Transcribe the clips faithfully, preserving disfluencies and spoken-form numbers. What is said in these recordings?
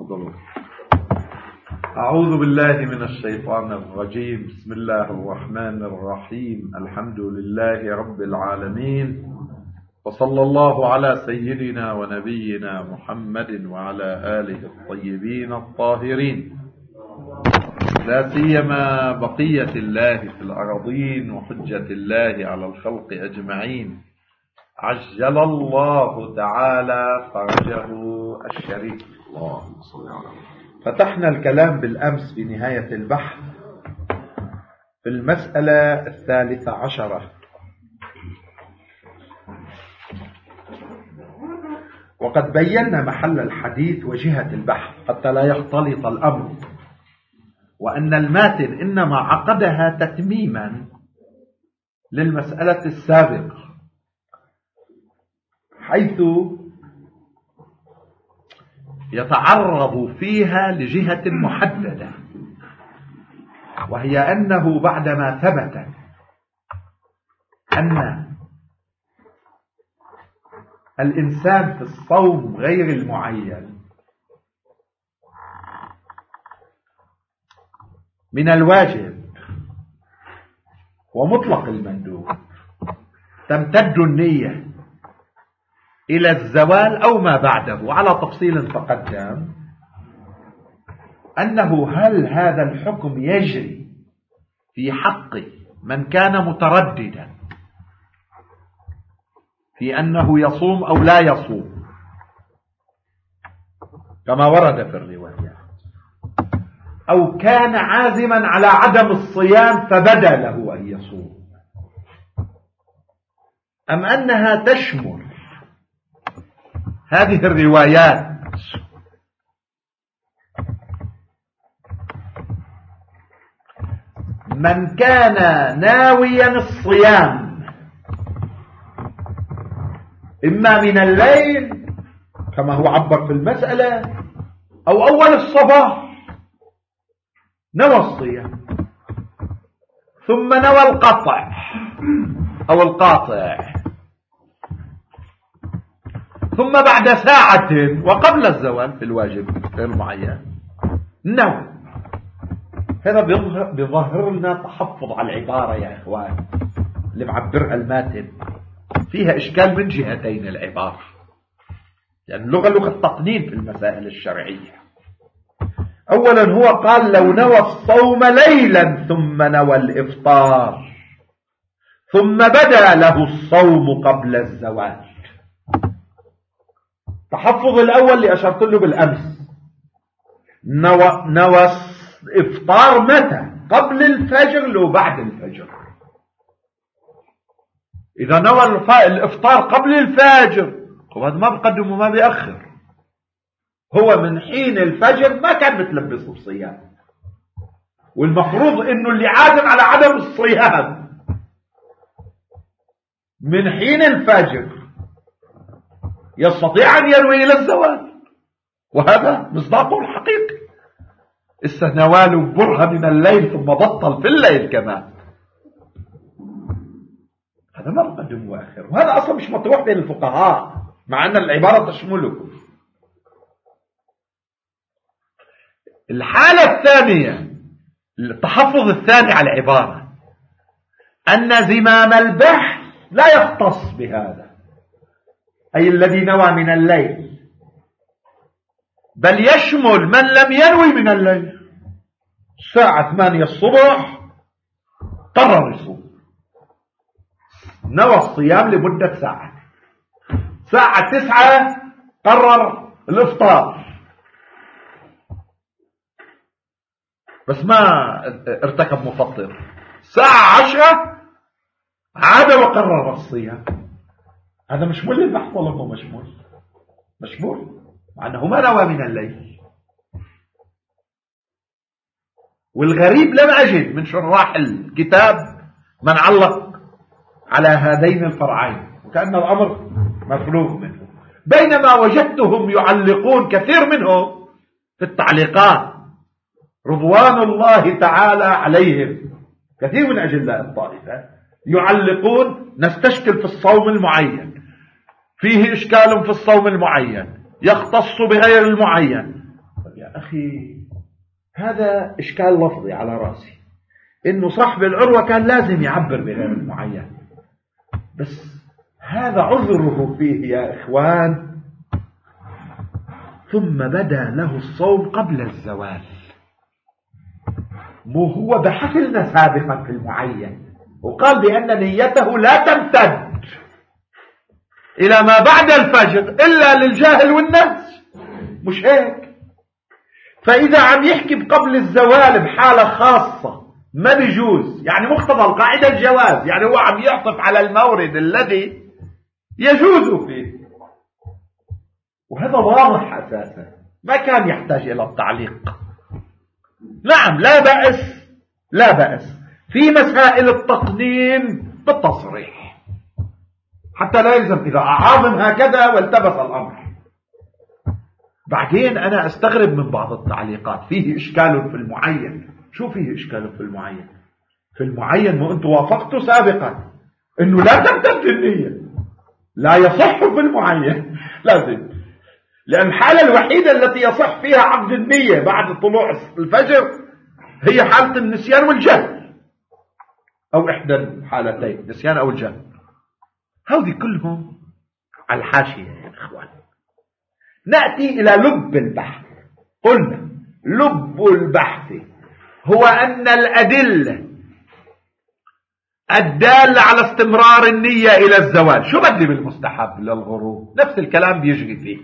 تفضلوا. أعوذ بالله من الشيطان الرجيم. بسم الله الرحمن الرحيم. الحمد لله رب العالمين، وصلى الله على سيدنا ونبينا محمد وعلى آله الطيبين الطاهرين، لا سيما بقية الله في الأراضين وحجة الله على الخلق أجمعين، عجل الله تعالى فرجه الشريف. اللهم صل على محمد. فتحنا الكلام بالأمس في نهاية البحث في المسألة الثالثة عشرة، وقد بينا محل الحديث وجهة البحث حتى لا يختلط الأمر، وأن الماتن إنما عقدها تتميما للمسألة السابقة، حيث يتعرض فيها لجهة محددة، وهي أنه بعدما ثبت أن الإنسان في الصوم غير المعين من الواجب ومطلق المندوب تمتد النية إلى الزوال أو ما بعده، على تفصيل تقدم أنه هل هذا الحكم يجري في حق من كان مترددا في أنه يصوم أو لا يصوم كما ورد في الروايات، أو كان عازما على عدم الصيام فبدا له أن يصوم، أم أنها تشمل هذه الروايات من كان ناويا الصيام إما من الليل كما هو عبر في المسألة أو أول الصباح نوى الصيام، ثم نوى القطع أو القاطع، ثم بعد ساعة وقبل الزوال في الواجب غير معين نوى. هذا بيظهر لنا تحفظ على العبارة يا إخوان اللي معبرها الماتن، فيها إشكال من جهتين العبارة، لأن يعني اللغة لغة تقنين في المسائل الشرعية. أولا هو قال لو نوى الصوم ليلا ثم نوى الإفطار ثم بدا له الصوم قبل الزوال. تحفظ الأول اللي أشرت له بالأمس، نوى, نوى الإفطار متى؟ قبل الفجر لو بعد الفجر. إذا نوى الإفطار قبل الفجر هذا ما بقدم وما بيأخر، هو من حين الفجر ما كان متلبس بالصيام، والمفروض إنه اللي عازم على عدم الصيام من حين الفجر يستطيع أن ينوي إلى الزوال، وهذا مصداقه الحقيقي. استنوال برهة من الليل ثم بطل في الليل كمان، هذا ما بقدم وآخر، وهذا أصلا مش مطروح بين الفقهاء مع أن العبارة تشمله. الحالة الثانية، التحفظ الثاني على العبارة، أن زمام البحث لا يختص بهذا، أي الذي نوى من الليل، بل يشمل من لم ينوي من الليل. الساعة ثمانية الصبح قرر يصوم، نوى الصيام لمدة ساعة، ساعة تسعة قرر الإفطار، بس ما ارتكب مفطر، ساعة عشرة عاد وقرر الصيام. هذا مشمول للبحث ولا مو مشمول؟ مشمول، مع أنه ما نوى من الليل. والغريب لم أجد من شراح الكتاب من علق على هذين الفرعين، وكأن الأمر مفروغ منه، بينما وجدتهم يعلقون كثير منهم في التعليقات رضوان الله تعالى عليهم، كثير من أجلاء الطائفة يعلقون نستشكل في الصوم المعين، فيه إشكال في الصوم المعين، يختص بغير المعين. أخي هذا إشكال لفظي على رأسي، إنه صاحب العروة كان لازم يعبر بغير المعين، بس هذا عذره فيه يا إخوان. ثم بدا له الصوم قبل الزوال، مو هو بحث لنا سابقا في المعين وقال بأن نيته لا تمتد إلى ما بعد الفجر إلا للجاهل والناس، مش هيك؟ فإذا عم يحكي قبل الزوال بحالة خاصة ما بيجوز، يعني مقتضى القاعدة الجواز، يعني هو عم يعطف على المورد الذي يجوز فيه، وهذا واضح أساسا ما كان يحتاج إلى التعليق. نعم لا بأس، لا بأس في مسائل التقنين بالتصريح حتى لا يلزم إذا أعاظم هكذا والتبس الأمر. بعدين أنا أستغرب من بعض التعليقات، فيه إشكال في المعين. شو فيه إشكال في المعين؟ في المعين ما أنتم وافقتوا سابقا أنه لا تمتد النية، لا يصح في المعين لازم، لأن الحالة الوحيدة التي يصح فيها عقد النية بعد طلوع الفجر هي حالة النسيان والجهل، أو إحدى الحالتين، النسيان أو الجهل. هذه كلهم على الحاشية يا إخوان. نأتي إلى لب البحث. قلنا لب البحث هو أن الأدلة الدالة على استمرار النية إلى الزوال، شو بدي بالمستحب للغروب؟ نفس الكلام بيجري فيه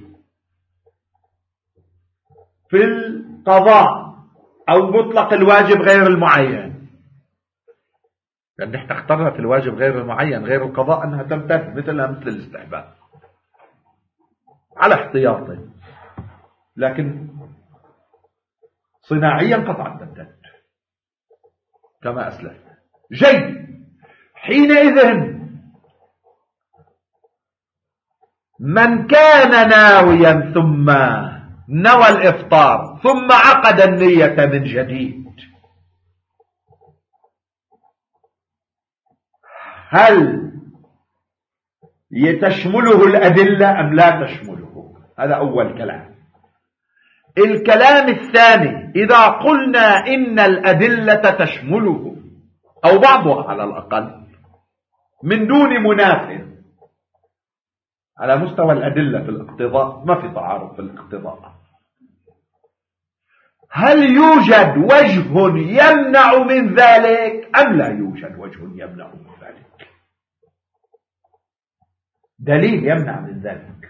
في القضاء أو مطلق الواجب غير المعين، لأن نحن اخترنا في الواجب غير المعين غير القضاء أنها تمتد مثلها مثل الاستحباب على احتياطه، لكن صناعيا قطعا تمتد كما أسلف. جيد، حينئذ من كان ناويا ثم نوى الإفطار ثم عقد النية من جديد، هل تشمله الأدلة أم لا تشمله؟ هذا أول كلام. الكلام الثاني، إذا قلنا إن الأدلة تشمله أو بعضها على الأقل من دون منافذ على مستوى الأدلة في الاقتضاء، ما في تعارض في الاقتضاء، هل يوجد وجه يمنع من ذلك أم لا يوجد وجه يمنع من ذلك؟ دليل يمنع من ذلك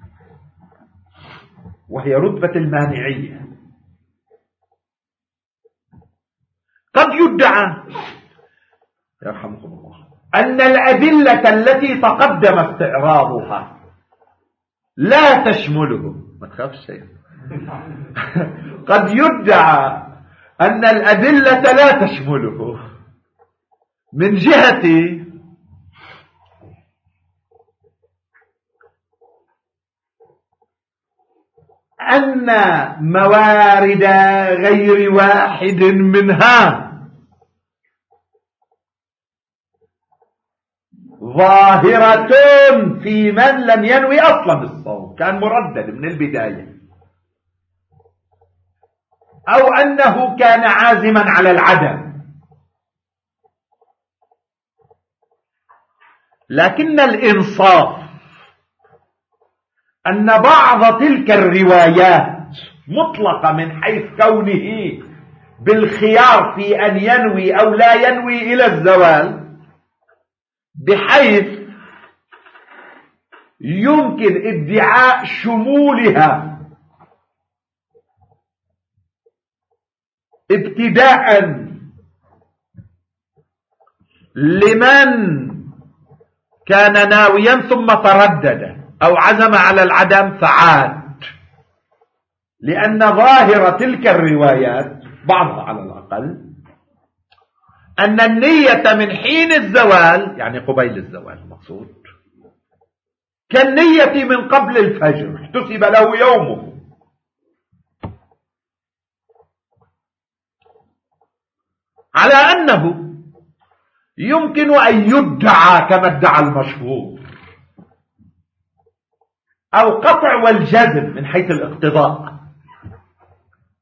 وهي رتبة المانعية. قد يدعى يرحمكم الله أن الأدلة التي تقدم استعراضها لا تشمله، ما تخافش شيء. قد يدعى أن الأدلة لا تشمله من جهة أن موارد غير واحد منها ظاهرة في من لم ينوي أصلا الصوم، كان مردد من البداية، أو أنه كان عازما على العدم. لكن الإنصاف أن بعض تلك الروايات مطلقة من حيث كونه بالخيار في أن ينوي أو لا ينوي إلى الزوال، بحيث يمكن ادعاء شمولها ابتداء لمن كان ناويا ثم تردد أو عزم على العدم فعاد، لأن ظاهرة تلك الروايات بعضها على الأقل أن النية من حين الزوال، يعني قبيل الزوال المقصود، كالنية من قبل الفجر احتسب له يومه. على أنه يمكن أن يدعى كما ادعى المشهور أو قطع والجزم من حيث الاقتضاء،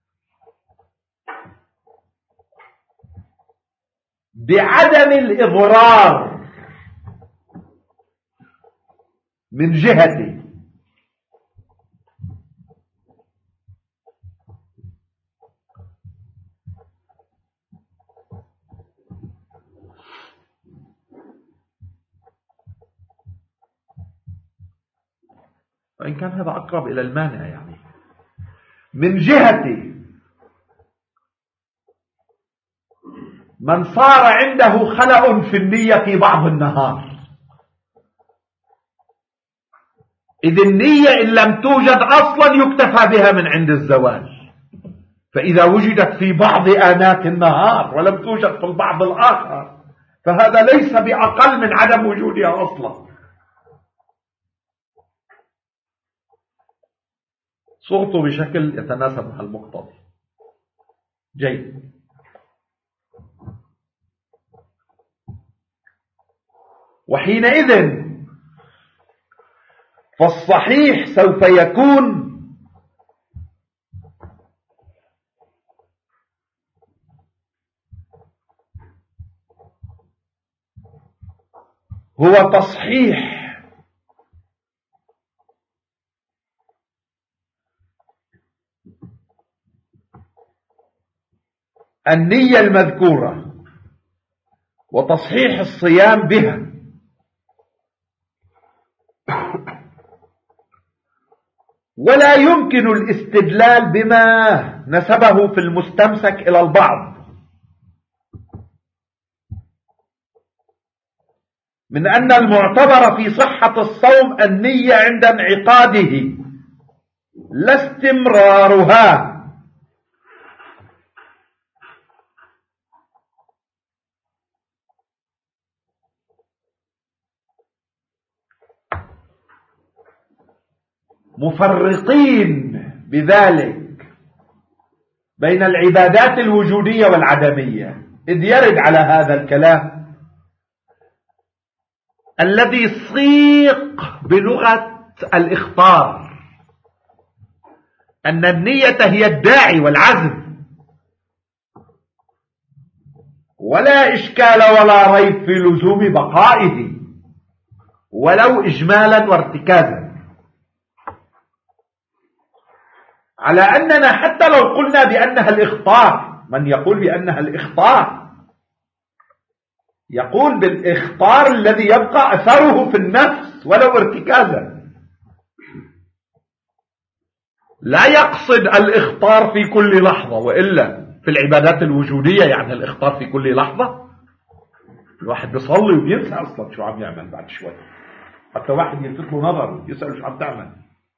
بعدم الإضرار من جهته، وإن كان هذا أقرب إلى المانع، يعني من جهة من صار عنده خلأ في النية في بعض النهار، إذ النية إن لم توجد أصلا يكتفى بها من عند الزوال، فإذا وجدت في بعض آنات النهار ولم توجد في البعض الآخر فهذا ليس بأقل من عدم وجودها أصلا. صورته بشكل يتناسب مع المقتضى. جيد. وحينئذ فالصحيح سوف يكون هو تصحيح النية المذكورة وتصحيح الصيام بها، ولا يمكن الاستدلال بما نسبه في المستمسك إلى البعض من أن المعتبر في صحة الصوم النية عند انعقاده لا استمرارها، مفرقين بذلك بين العبادات الوجودية والعدمية، إذ يرد على هذا الكلام الذي صيق بلغة الإخطار أن النية هي الداعي والعزم، ولا إشكال ولا ريب في لزوم بقائه ولو إجمالا وارتكازا، على أننا حتى لو قلنا بأنها الإخطار، من يقول بأنها الإخطار يقول بالإخطار الذي يبقى أثره في النفس ولو ارتكازا، لا يقصد الإخطار في كل لحظة، وإلا في العبادات الوجودية يعني الإخطار في كل لحظة. الواحد بيصلي وبينسى أصلا شو عم يعمل بعد شوي، حتى واحد يلفت له نظر يسأل شو عم تعمل.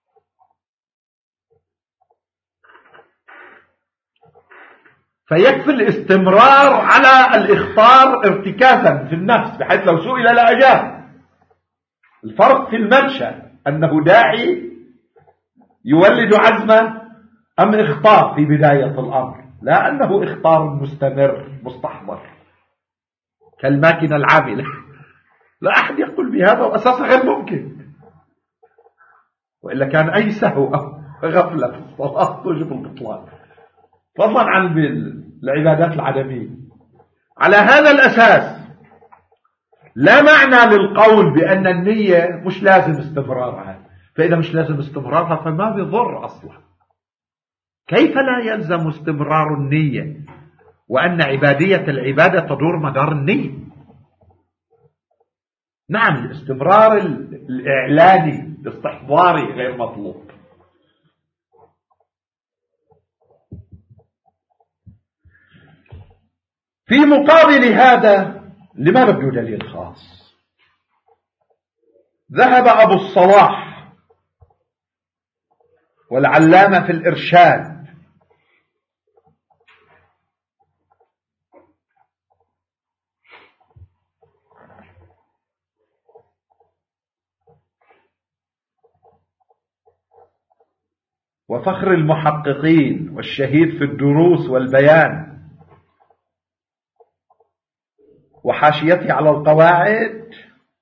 فيكفي الاستمرار على الإخطار ارتكازا في النفس بحيث لو سئل لا أجاب. الفرق في المنشأ أنه داعي يولد عزمة أم إخطار في بداية الأمر، لا أنه إخطار مستمر مستحضر كالماكينة العاملة. لا أحد يقول بهذا وأساسا غير ممكن، وإلا كان أي سهو أو غفلة في الصلاة توجب البطلان، فضلا عن العبادات العدمية. على هذا الأساس لا معنى للقول بأن النية مش لازم استمرارها، فإذا مش لازم استمرارها فما بيضر أصلا. كيف لا يلزم استمرار النية وأن عبادية العبادة تدور مدار النية؟ نعم، الاستمرار الإعلاني الاستحضاري غير مطلوب. في مقابل هذا لما بده دليل خاص، ذهب أبو الصلاح والعلامة في الإرشاد وفخر المحققين والشهيد في الدروس والبيان وحاشيته على القواعد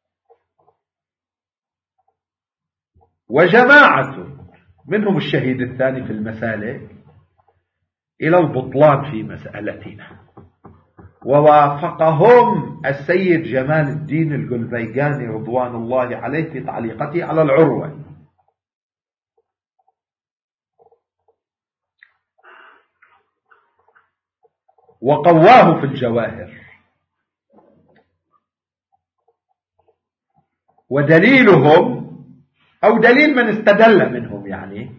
وجماعة منهم الشهيد الثاني في المسالك إلى البطلان في مسألتنا. ووافقهم السيد جمال الدين القلبيقاني رضوان الله عليه في تعليقته على العروة. وقواه في الجواهر. ودليلهم أو دليل من استدل منهم يعني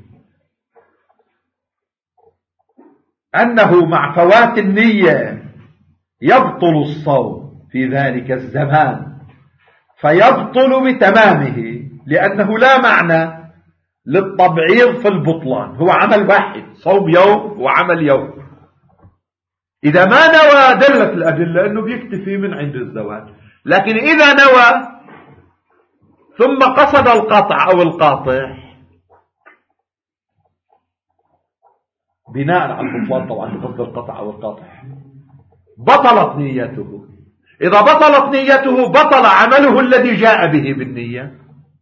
أنه مع فوات النية يبطل الصوم في ذلك الزمان، فيبطل بتمامه، لأنه لا معنى للتبعيض في البطلان، هو عمل واحد، صوم يوم وعمل يوم. إذا ما نوى دلت الأدلة أنه بيكتفي من عند الزواج، لكن إذا نوى ثم قصد القطع أو القاطع بناء على البطلان، طبعا بقصد القطع أو القاطع، بطلت نيته. إذا بطلت نيته بطل عمله الذي جاء به بالنية.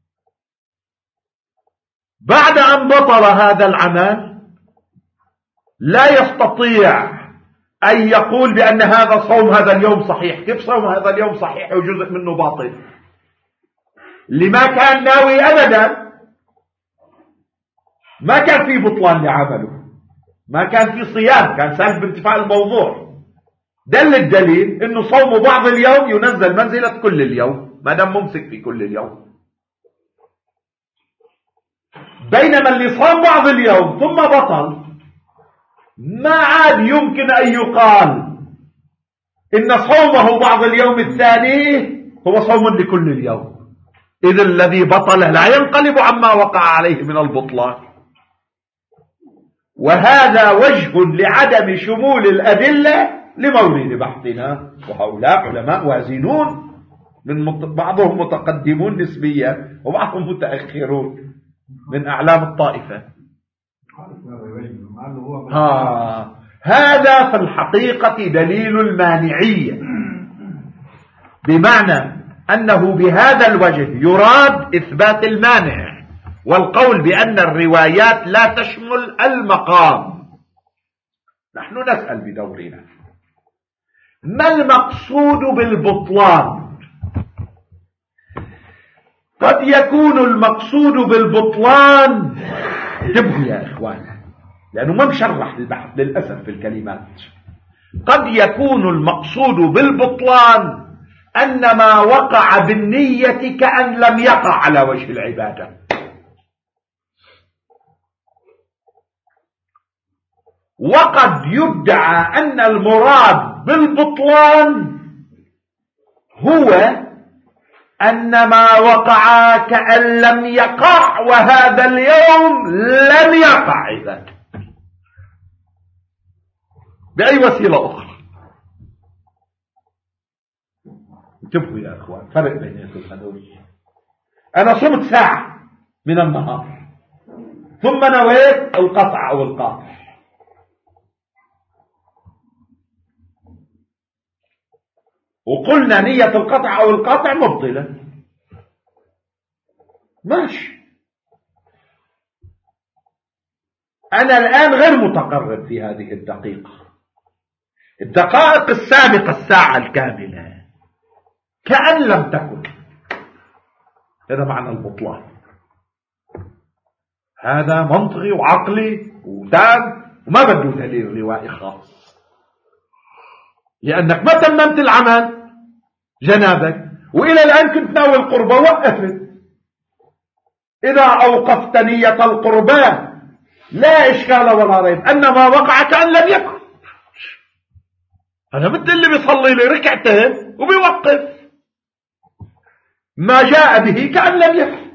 بعد أن بطل هذا العمل لا يستطيع أن يقول بأن هذا صوم هذا اليوم صحيح. كيف صوم هذا اليوم صحيح وجزء منه باطل؟ لما كان ناوي أبدا، ما كان في بطلان لعمله، ما كان في صيام، كان سهل بانتفاع الموضوع. دل الدليل انه صوم بعض اليوم ينزل منزلة كل اليوم ما دام ممسك في كل اليوم. بينما اللي صام بعض اليوم ثم بطل ما عاد يمكن ان يقال ان صومه بعض اليوم الثاني هو صوم لكل اليوم، إذ الذي بطل لا ينقلب عما وقع عليه من البطلان. وهذا وجه لعدم شمول الأدلة لمورد بحثنا. وهؤلاء علماء وازنون، من بعضهم متقدمون نسبيا وبعضهم متأخرون من أعلام الطائفة. ها هذا في الحقيقة دليل المانعية، بمعنى أنه بهذا الوجه يراد إثبات المانع والقول بأن الروايات لا تشمل المقام. نحن نسأل بدورنا ما المقصود بالبطلان؟ قد يكون المقصود بالبطلان، انتبهوا يا إخوان لأنه ما مشرح البحث للأسف في الكلمات، قد يكون المقصود بالبطلان أن ما وقع بالنية كأن لم يقع على وجه العبادة. وقد يدعى أن المراد بالبطلان هو أن ما وقع كأن لم يقع، وهذا اليوم لم يقع إذا بأي وسيلة أخرى. انتبهوا يا أخوان، فرق بين هذول. أنا صمت ساعة من النهار ثم نويت القطع أو القاطع، وقلنا نية القطع أو القاطع مبطلة، ماشي. أنا الآن غير متقرب في هذه الدقيقة، الدقائق السابقة الساعة الكاملة كأن لم تكن. هذا معنى البطلان، هذا منطقي وعقلي وتام وما بده دليل روائي خاص، لأنك ما تممت العمل جنابك وإلى الآن كنت ناوي القربة وقفت. إذا أوقفت نية القربة لا إشكال ولا ريب أن ما وقع كأن لم يكن. أنا مثل اللي بيصلي لي ركعتين وبيوقف، ما جاء به كأن لم يكن.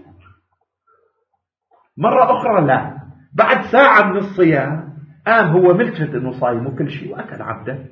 مرة أخرى لا، بعد ساعة من الصيام قام هو ملتفت إنه صايم وكل شيء وأكل عبده،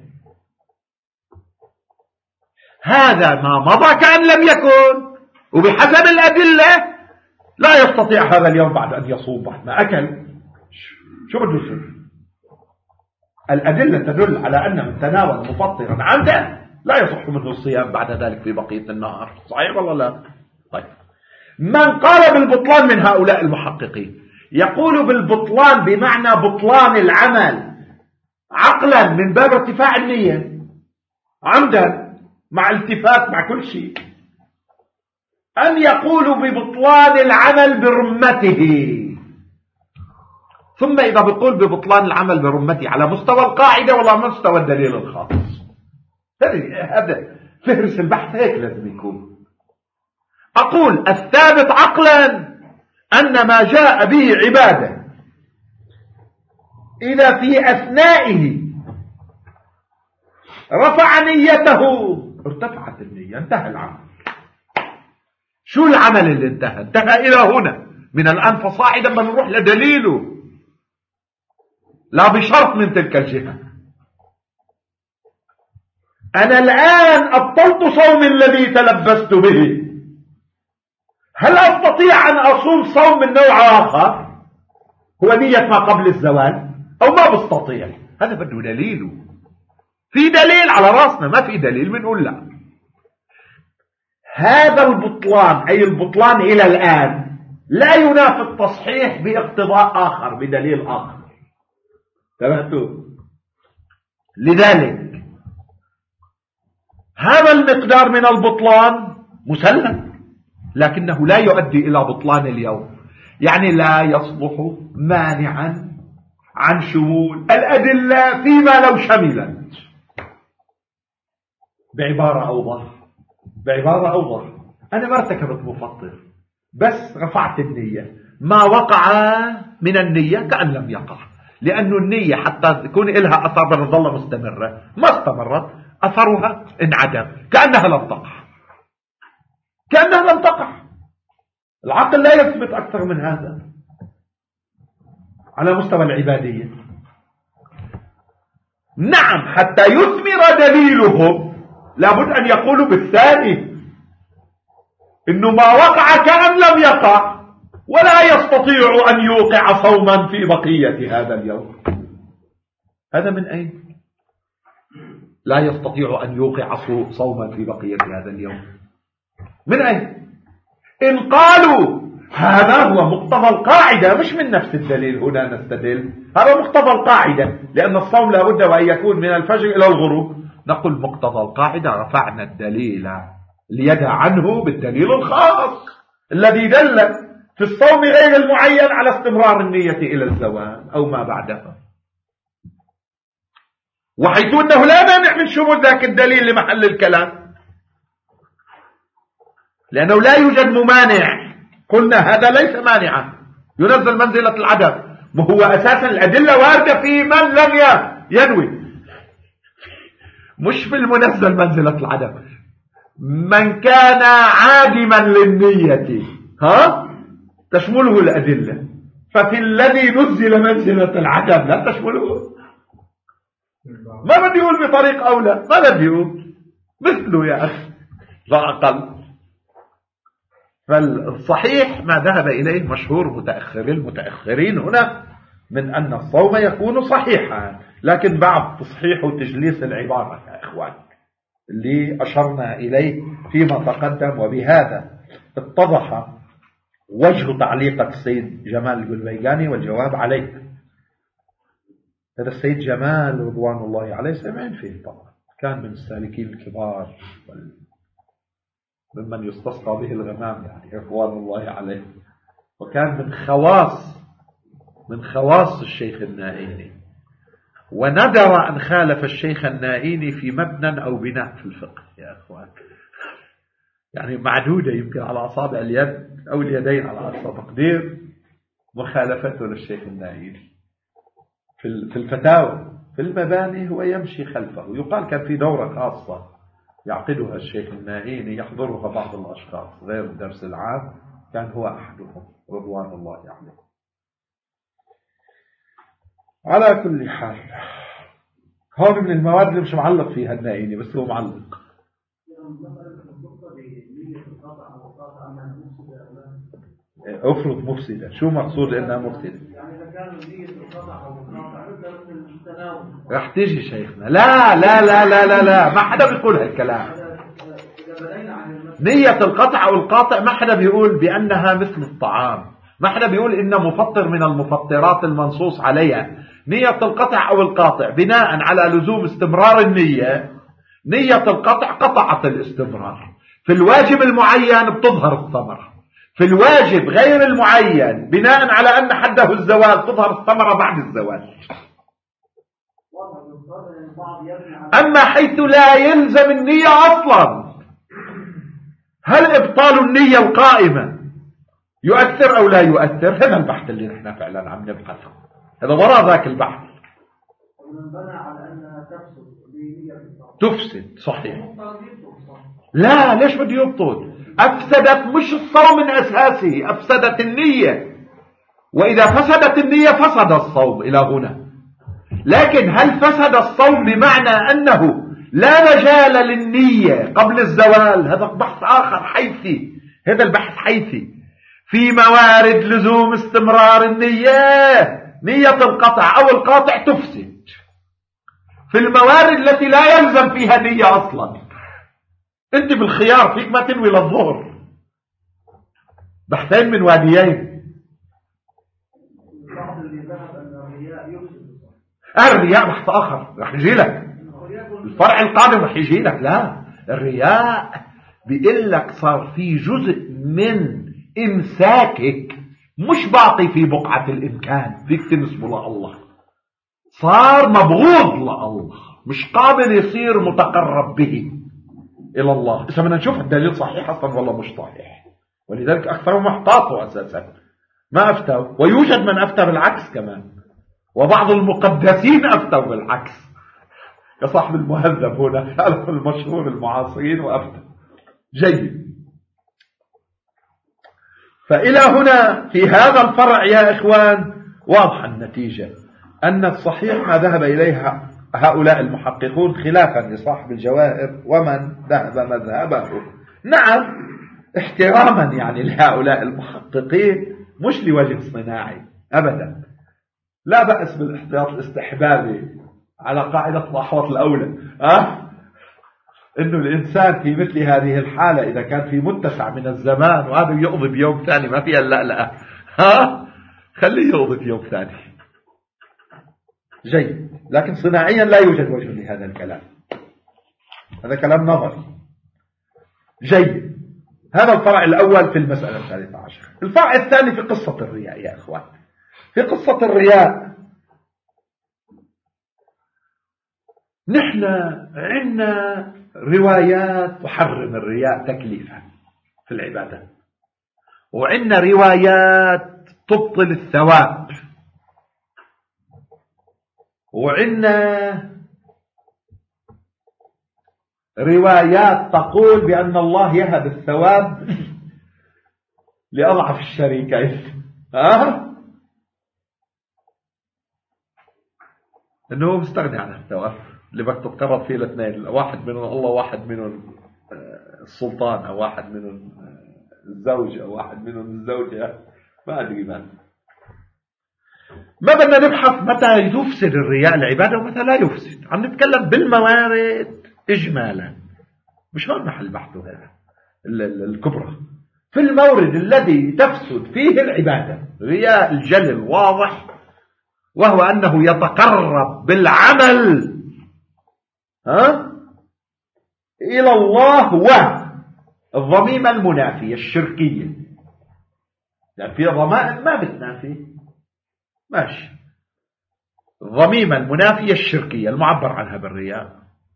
هذا ما مضى كأن لم يكن، وبحسب الأدلة لا يستطيع هذا اليوم بعد أن يصوم بعد ما أكل. شو بده يصير؟ الأدلة تدل على أن من تناول مفطرا عمدا لا يصح منه الصيام بعد ذلك في بقية النهار، صحيح ولا لا؟ طيب، من قال بالبطلان من هؤلاء المحققين يقول بالبطلان بمعنى بطلان العمل عقلا من باب ارتفاع النية، عمدا مع التفات مع كل شيء، أن يقولوا ببطلان العمل برمته. ثم إذا بقول ببطلان العمل برمته على مستوى القاعدة ولا مستوى الدليل الخاص، هذا فهرس البحث هيك لازم يكون. أقول الثابت عقلا أن ما جاء به عبادة إذا في أثنائه رفع نيته ارتفعت النية، انتهى العمل. شو العمل اللي انتهى؟ انتهى إلى هنا، من الآن فصاعدا بنروح لدليله، لا بشرط من تلك الجهة. أنا الآن أبطلت صوم الذي تلبست به، هل أستطيع أن أصوم صوم من نوع آخر هو نية ما قبل الزوال أو ما بستطيع؟ هذا بده دليله. في دليل على راسنا، ما في دليل بنقول لا. هذا البطلان أي البطلان إلى الآن لا ينافي التصحيح باقتضاء آخر بدليل آخر. تمهتوا؟ لذلك هذا المقدار من البطلان مسلم، لكنه لا يؤدي إلى بطلان اليوم، يعني لا يصبح مانعا عن شمول الأدلة فيما لو شملت. بعبارة أوضح بعبارة أوضح أنا ما ارتكبت مفطر، بس رفعت النية، ما وقع من النية كأن لم يقع، لأن النية حتى تكون لها أثر بتظل مستمرة، ما استمرت أثرها انعدم، كأنها لم تقع كأنها لم تقع. العقل لا يثبت أكثر من هذا على مستوى العبادية. نعم، حتى يثمر دليلهم لابد أن يقولوا بالثاني إنه ما وقع كأن لم يقع، ولا يستطيع أن يوقع صوما في بقية هذا اليوم. هذا من أين؟ لا يستطيع أن يوقع صوما في بقية هذا اليوم من أين؟ إن قالوا هذا هو مقتضى القاعدة، مش من نفس الدليل هنا نستدل، هذا مقتضى القاعدة، لأن الصوم لا بد وأن يكون من الفجر إلى الغروب. نقول مقتضى القاعدة، رفعنا الدليل ليدع عنه بالدليل الخاص الذي دل في الصوم غير المعين على استمرار النية إلى الزوال أو ما بعدها، وحيث أنه لا مانع من شمول ذاك الدليل لمحل الكلام، لأنه لا يوجد ممانع. قلنا هذا ليس مانعا، ينزل منزلة العدم، وهو أساسا الأدلة واردة في من لم ينوي، مش في المنزل منزلة العدم. من كان عادما للنية ها تشمله الأدلة، ففي الذي نزل منزلة العدم لا تشمله. ما بدي يقول بطريق أولى، ما بدي يقول مثله يا أخي، لا أقل. فالصحيح ما ذهب إليه مشهور متأخرين المتأخرين هنا من أن الصوم يكون صحيحا، لكن بعد تصحيح وتجليس العبارة يا إخوان اللي أشرنا إليه فيما تقدم. وبهذا اتضح وجه تعليقة السيد جمال القلبيجاني والجواب عليه. هذا السيد جمال رضوان الله عليه سمعين فيه طبعا، كان من السالكين الكبار ممن يستسقى به الغمام يعني رضوان الله عليه، وكان من خواص من خواص الشيخ النائيني، وندر أن خالف الشيخ النائيني في مبنى أو بناء في الفقه يا أخوان، يعني معدودة يمكن على أصابع اليد أو اليدين على أقصى تقدير مخالفته للشيخ النائيني في الفتاوى. في المباني هو يمشي خلفه. يقال كان في دورة خاصة يعقدها الشيخ النائيني يحضرها بعض الأشخاص غير الدرس العام، كان هو أحدهم رضوان الله عليه. على كل حال هون من المواد اللي مش معلق فيها النائيني، بس هو معلق. افرض مفسدة، شو مقصود انها مفسدة؟ يعني اذا كان نية القطع او القطع رح تيجي شيخنا. لا لا لا لا لا لا ما حدا بيقول هالكلام. نية القطع او القاطع ما حدا بيقول بانها مثل الطعام، ما حدا بيقول إن مفطر من المفطرات المنصوص عليها. نية القطع أو القاطع بناء على لزوم استمرار النية، نية القطع قطعت الاستمرار. في الواجب المعين بتظهر الثمرة، في الواجب غير المعين بناء على أن حده الزوال تظهر الثمرة بعد الزوال. أما حيث لا يلزم النية أصلا، هل إبطال النية القائمة يؤثر أو لا يؤثر؟ هذا البحث اللي نحن فعلا عم نبحثه، هذا وراء ذاك البحث. تفسد صحيح. لا، ليش بده يبطل؟ أفسدت مش الصوم من أساسه، أفسدت النية، وإذا فسدت النية فسد الصوم إلى هنا. لكن هل فسد الصوم بمعنى أنه لا مجال للنية قبل الزوال؟ هذا بحث آخر حيثي، هذا البحث حيثي. في موارد لزوم استمرار النية، نية القطع أو القاطع تفسد. في الموارد التي لا يلزم فيها نية أصلا، أنت بالخيار فيك ما تنوي للظهر. بحثين من واديين. الرياء بحث آخر رح يجي لك، الفرع القادم رح يجي لك. لا، الرياء بيقول لك صار في جزء من إمساكك مش باقي في بقعة الإمكان فيك تنسبه لله، صار مبغوض لله، مش قابل يصير متقرب به إلى الله. إذا بدنا نشوف الدليل صحيح أصلا ولا مش صحيح، ولذلك أكثرهم احتاطوا أساسا ما أفتوا، ويوجد من أفتى بالعكس كمان، وبعض المقدسين أفتوا بالعكس كصاحب المهذب هنا المشهور المعاصرين وأفتى. جيد. فإلى هنا في هذا الفرع يا إخوان واضحة النتيجة، أن الصحيح ما ذهب إليها هؤلاء المحققون خلافا لصاحب الجواهر ومن ذهب مذهبه. نعم، احتراما يعني لهؤلاء المحققين، مش لوجه صناعي أبدا، لا بأس بالاحتياط الاستحبابي على قاعدة الأحوط الأولى. أه؟ إنه الإنسان في مثل هذه الحالة إذا كان في متسع من الزمان وهذا يقضي بيوم ثاني ما فيها لا لا، ها خليه يقضي بيوم ثاني. جيد. لكن صناعيا لا يوجد وجه لهذا الكلام، هذا كلام نظري. جيد. هذا الفرع الأول في المسألة الثالثة عشر. الفرع الثاني في قصة الرياء يا أخوان. في قصة الرياء نحن عندنا روايات تحرم الرياء تكليفا في العبادة، وعندنا روايات تبطل الثواب، وعندنا روايات تقول بأن الله يهب الثواب لأضعف الشريكين. ها؟ انه مستغني عن الثواب اللي بدك تتقرب فيه الاثنين، واحد منهم الله، واحد منهم السلطان، او واحد منهم الزوج، او واحد منهم الزوجة، ما ادري ماذا. ما بدنا نبحث متى يفسد الرياء العبادة ومتى لا يفسد، عم نتكلم بالموارد اجمالا، مش هون محل بحثه هذا الكبرى. في المورد الذي تفسد فيه العبادة، رياء الجلل واضح، وهو أنه يتقرب بالعمل ها إلى الله، والضميمة المنافية الشركية، يعني في ضمائم ما بتنافي ماشي، الضميمة المنافية الشركية المعبر عنها بالرياء،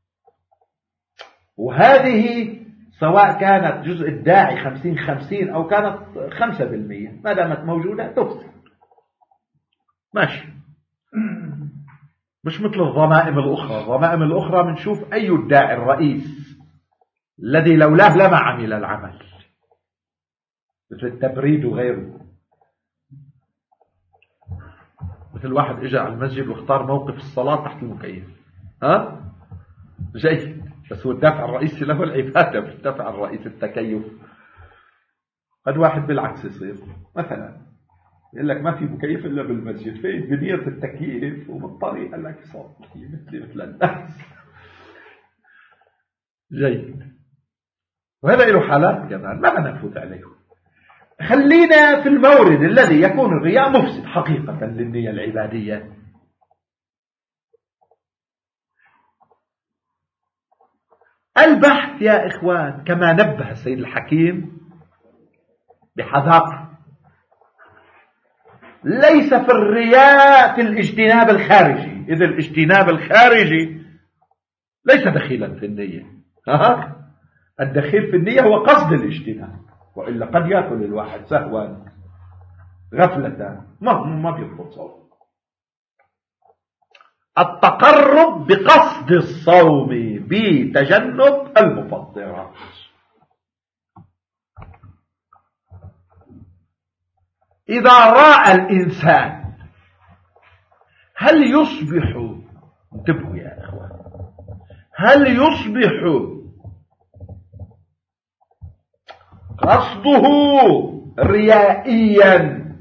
وهذه سواء كانت جزء الداعي خمسين خمسين أو كانت خمسة بالمية ما دامت موجودة تفسد ماشي، مش مثل الضمائم الأخرى. الضمائم الأخرى بنشوف أي الداعي الرئيس الذي لولاه لما عمل العمل، مثل التبريد وغيره. مثل واحد اجى على المسجد واختار موقف الصلاة تحت المكيف، ها جيد، بس هو الدافع الرئيسي له العبادة، مش الدافع الرئيسي التكيف. قد واحد بالعكس يصير، مثلا يقول لك ما في مكيف إلا بالمسجد، في بنية التكييف ومضطري قال لك صوت مثلي مثل الناس. جيد. وهذا له حالات كمان ما بدنا نفوت عليه. خلينا في المورد الذي يكون الرياء مفسد حقيقة للنية العبادية. البحث يا إخوان كما نبه السيد الحكيم بحذاقة ليس في الرياء في الاجتناب الخارجي، إذ الاجتناب الخارجي ليس دخيلا في النية. ها؟ الدخيل في النية هو قصد الاجتناب، وإلا قد يأكل الواحد سهوا غفلة ما ما بيضبط صوم. التقرب بقصد الصوم بتجنب المفطرات. إذا راى الإنسان هل يصبح، انتبهوا يا إخوان، هل يصبح قصده ريائيا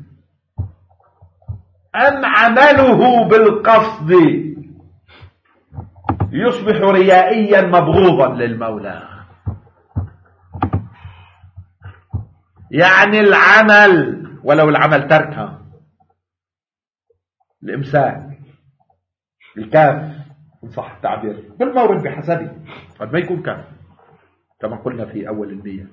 أم عمله بالقصد يصبح ريائيا مبغوضا للمولى؟ يعني العمل ولو العمل تركها، الإمساك، الكاف إن صح التعبير بالمورد بحسبه، قد ما يكون كاف كما قلنا في أول النية.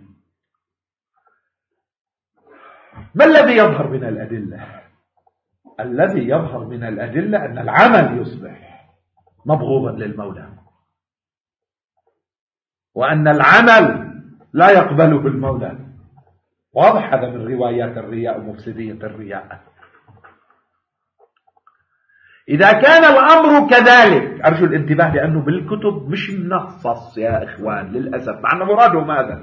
ما الذي يظهر من الأدلة؟ الذي يظهر من الأدلة أن العمل يصبح مبغوضا للمولى، وأن العمل لا يقبله المولى. واضح هذا من روايات الرياء ومفسدية الرياء. إذا كان الأمر كذلك أرجو الانتباه، لأنه بالكتب مش منصص يا إخوان للأسف، مع أن مرادهم هذا،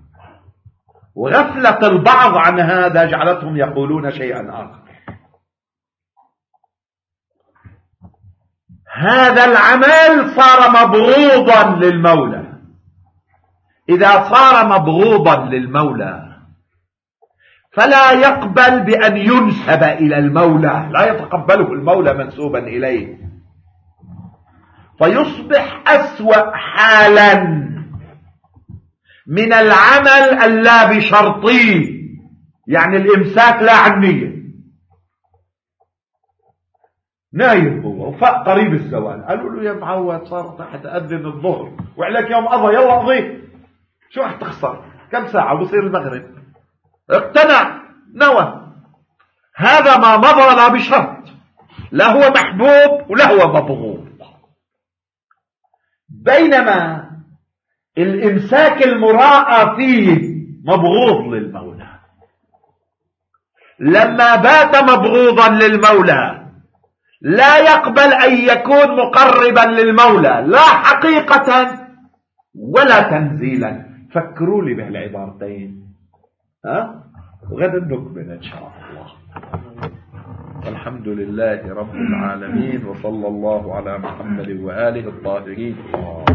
وغفلة البعض عن هذا جعلتهم يقولون شيئا آخر. هذا العمل صار مبغوضا للمولى. إذا صار مبغوضا للمولى فلا يقبل بأن ينسب إلى المولى، لا يتقبله المولى منسوبا إليه، فيصبح أسوأ حالا من العمل اللا بشرطي، يعني الإمساك لا عنية. نايم هو وفاق قريب الزوال، قالوا له يا معود صار تحت أذن الظهر وعليك يوم قضى، يلا قضي، شو رح تخسر؟ كم ساعة وبصير المغرب. اقتنع نوى. هذا ما مضى لا بشرط، لا هو محبوب ولا هو مبغوض. بينما الإمساك المراءى فيه مبغوض للمولى. لما بات مبغوضا للمولى لا يقبل أن يكون مقربا للمولى، لا حقيقة ولا تنزيلا. فكروا لي بهالعبارتين، ها؟ وغدا نكمل إن شاء الله. الحمد لله رب العالمين، وصلى الله على محمد وآله الطاهرين.